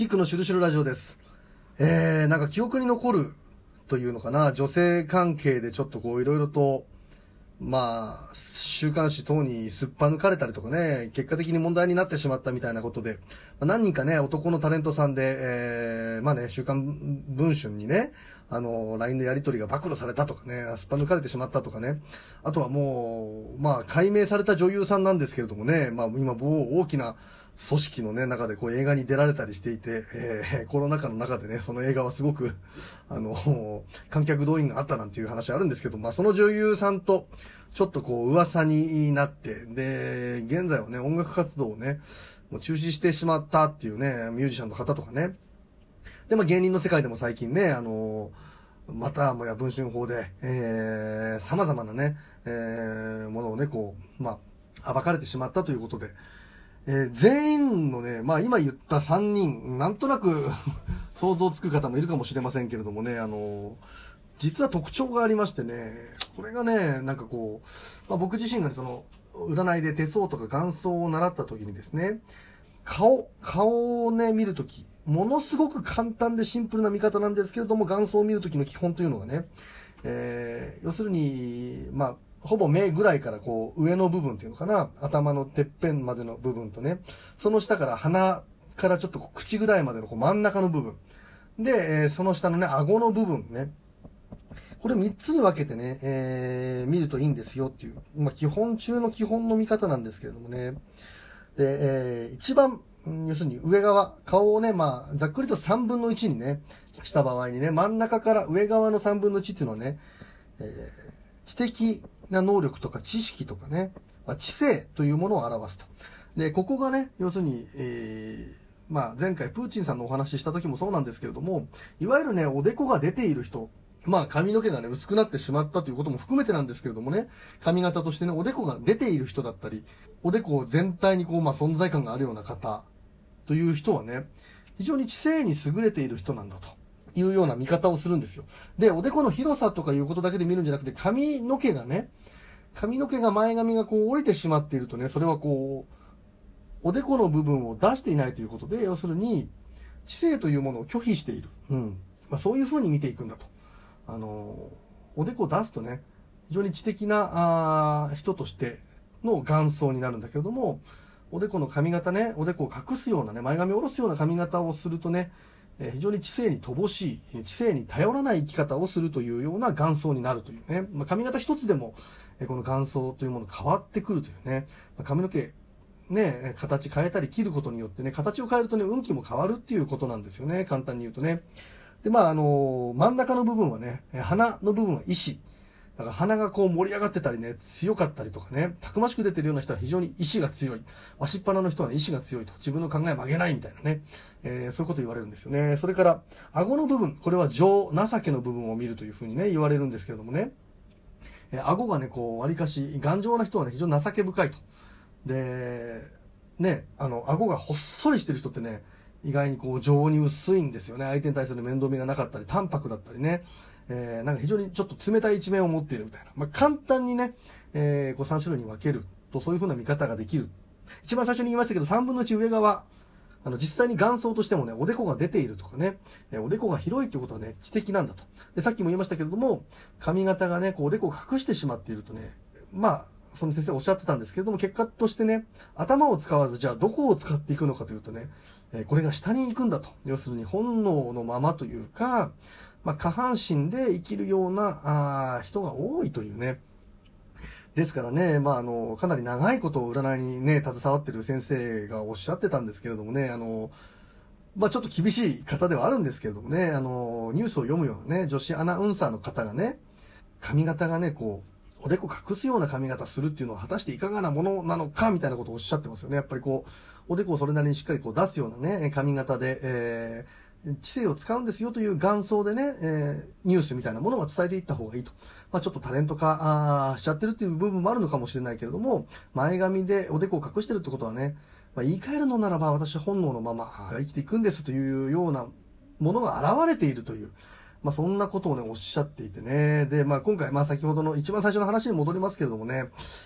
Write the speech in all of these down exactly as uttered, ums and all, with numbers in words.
キックのシュルシュルラジオです。えー、なんか記憶に残るというのかな、女性関係でちょっとこういろいろと、まあ、週刊誌等にすっぱ抜かれたりとかね、結果的に問題になってしまったみたいなことで、まあ、何人かね、男のタレントさんで、えー、まあね、週刊文春にね、あの、ライン でやり取りが暴露されたとかね、すっぱ抜かれてしまったとかね、あとはもう、まあ、解明された女優さんなんですけれどもね、まあ、今、某大きな組織のね、中でこう映画に出られたりしていて、えー、コロナ禍の中でね、その映画はすごく、あの、観客動員があったなんていう話あるんですけど、まあ、その女優さんと、ちょっとこう噂になって、で、現在はね、音楽活動をね、もう中止してしまったっていうね、ミュージシャンの方とかね。で、まあ芸人の世界でも最近ね、あのー、またもや文春法で、えー、様々なね、えー、ものをね、こう、まあ、暴かれてしまったということで、えー、全員のね、まあ今言ったさんにん、なんとなく想像つく方もいるかもしれませんけれどもね、あのー、実は特徴がありましてね、これがね、なんかこう、まあ、僕自身がその、占いで手相とか眼相を習った時にですね、顔、顔をね、見るとき、ものすごく簡単でシンプルな見方なんですけれども、眼相を見るときの基本というのがね、えー、要するに、まあ、ほぼ目ぐらいからこう、上の部分っていうのかな、頭のてっぺんまでの部分とね、その下から鼻からちょっと口ぐらいまでのこう真ん中の部分。で、えー、その下のね、顎の部分ね、これみっつに分けてね、えー、見るといいんですよっていう、まあ、基本中の基本の見方なんですけれどもね。で、えー、一番、要するに上側、顔をね、まあ、ざっくりとさんぶんのいちにね、した場合にね、真ん中から上側のさんぶんのいちっていうのはね、えー、知的な能力とか知識とかね、まあ、知性というものを表すと。で、ここがね、要するに、えー、まあ、前回プーチンさんのお話しした時もそうなんですけれども、いわゆるね、おでこが出ている人、まあ髪の毛がね、薄くなってしまったということも含めてなんですけれどもね、髪型としてね、おでこが出ている人だったり、おでこ全体にこう、まあ存在感があるような方という人はね、非常に知性に優れている人なんだというような見方をするんですよ。で、おでこの広さとかいうことだけで見るんじゃなくて、髪の毛がね、髪の毛が前髪がこう降りてしまっているとね、それはこう、おでこの部分を出していないということで、要するに、知性というものを拒否している。うん。まあそういう風に見ていくんだと。あの、おでこを出すとね、非常に知的なあ人としての眼相になるんだけれども、おでこの髪型ね、おでこを隠すようなね、前髪を下ろすような髪型をするとね、えー、非常に知性に乏しい、知性に頼らない生き方をするというような眼相になるというね、まあ、髪型一つでも、えー、この眼相というもの変わってくるというね、まあ、髪の毛、ね、形変えたり切ることによってね、形を変えるとね、運気も変わるっていうことなんですよね、簡単に言うとね。で、まあ、あのー、真ん中の部分はね、鼻の部分は意志。だから鼻がこう盛り上がってたりね、強かったりとかね、たくましく出てるような人は非常に意志が強い。わしっぱなの人はね、意志が強いと。自分の考え曲げないみたいなね。えー、そういうこと言われるんですよね。それから、顎の部分。これは情、情けの部分を見るというふうにね、言われるんですけれどもね。えー、顎がね、こう、割かし、頑丈な人はね、非常に情け深いと。で、ね、あの、顎がほっそりしてる人ってね、意外にこう情に薄いんですよね。相手に対する面倒見がなかったり、淡白だったりね。えー、なんか非常にちょっと冷たい一面を持っているみたいな。まあ、簡単にね、えー、こうさん種類に分けるとそういう風な見方ができる。一番最初に言いましたけど、さんぶんのいち上側。あの、実際に眼相としてもね、おでこが出ているとかね、えー、おでこが広いっていうことはね、知的なんだと。で、さっきも言いましたけれども、髪型がね、こうおでこを隠してしまっているとね、まあ、その先生おっしゃってたんですけれども、結果としてね、頭を使わず、じゃあどこを使っていくのかというとね、えー、これが下に行くんだと。要するに本能のままというか、まあ、下半身で生きるようなあ人が多いというね。ですからね、まあ、あの、かなり長いことを占いにね、携わってる先生がおっしゃってたんですけれどもね、あの、まあ、ちょっと厳しい方ではあるんですけれどもね、あの、ニュースを読むようなね、女子アナウンサーの方がね、髪型がね、こう、おでこ隠すような髪型するっていうのは果たしていかがなものなのかみたいなことをおっしゃってますよね。やっぱりこう、おでこをそれなりにしっかりこう出すようなね、髪型で、えー、知性を使うんですよという眼相でね、えー、ニュースみたいなものは伝えていった方がいいと。まあちょっとタレント化しちゃってるっていう部分もあるのかもしれないけれども、前髪でおでこを隠してるってことはね、まあ、言い換えるのならば私は本能のまま生きていくんですというようなものが現れているという。まあそんなことをね、おっしゃっていてね。で、まあ今回、まあ先ほどの一番最初の話に戻りますけれどもね、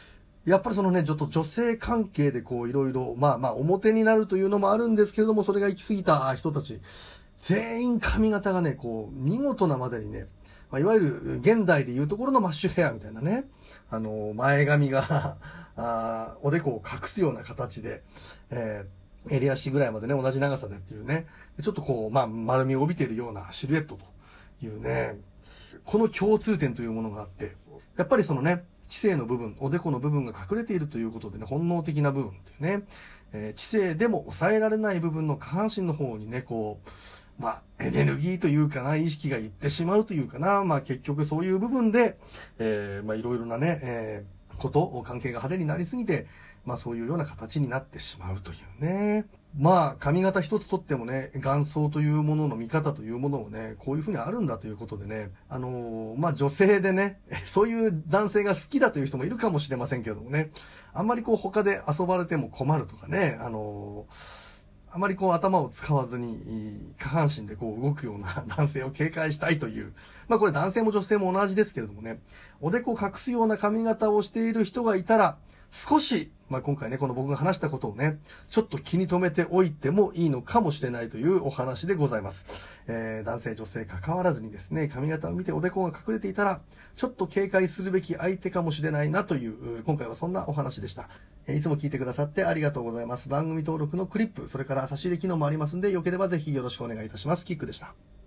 やっぱりそのね、ちょっと女性関係でこういろいろ、まあまあ表になるというのもあるんですけれども、それが行き過ぎた人たち、全員髪型がね、こう、見事なまでにね、まあ、いわゆる現代でいうところのマッシュヘアみたいなね、あの、前髪があ、おでこを隠すような形で、えー、襟足ぐらいまでね、同じ長さでっていうね、ちょっとこう、まあ、丸みを帯びているようなシルエットというね、この共通点というものがあって、やっぱりそのね、知性の部分、おでこの部分が隠れているということでね、本能的な部分っていうね、えー、知性でも抑えられない部分の下半身の方にね、こう、まあ、エネルギーというかな、意識がいってしまうというかな、まあ結局そういう部分で、えー、まあいろいろなね、えー、こと、関係が派手になりすぎて、まあそういうような形になってしまうというね。まあ髪型一つとってもね、元相というものの見方というものもね、こういうふうにあるんだということでね、あのー、まあ女性でね、そういう男性が好きだという人もいるかもしれませんけれどもね、あんまりこう他で遊ばれても困るとかね、あのー、あまりこう頭を使わずに下半身でこう動くような男性を警戒したいという。まあこれ男性も女性も同じですけれどもね。おでこを隠すような髪型をしている人がいたら、少し、まあ今回ね、この僕が話したことをね、ちょっと気に留めておいてもいいのかもしれないというお話でございます。えー、男性女性関わらずにですね、髪型を見ておでこが隠れていたら、ちょっと警戒するべき相手かもしれないなという、今回はそんなお話でした。いつも聞いてくださってありがとうございます。番組登録のクリップ、それから差し入れ機能もありますんで、よければぜひよろしくお願いいたします。キックでした。